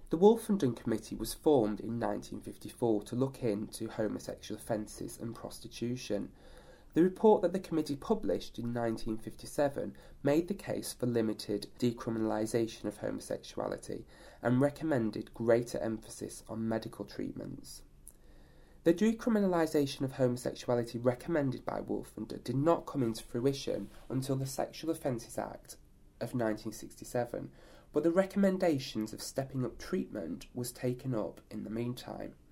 The Wolfenden Committee was formed in 1954 to look into homosexual offences and prostitution. The report that the committee published in 1957 made the case for limited decriminalisation of homosexuality and recommended greater emphasis on medical treatments. The decriminalisation of homosexuality recommended by Wolfenden did not come into fruition until the Sexual Offences Act of 1967, but the recommendations of stepping up treatment was taken up in the meantime.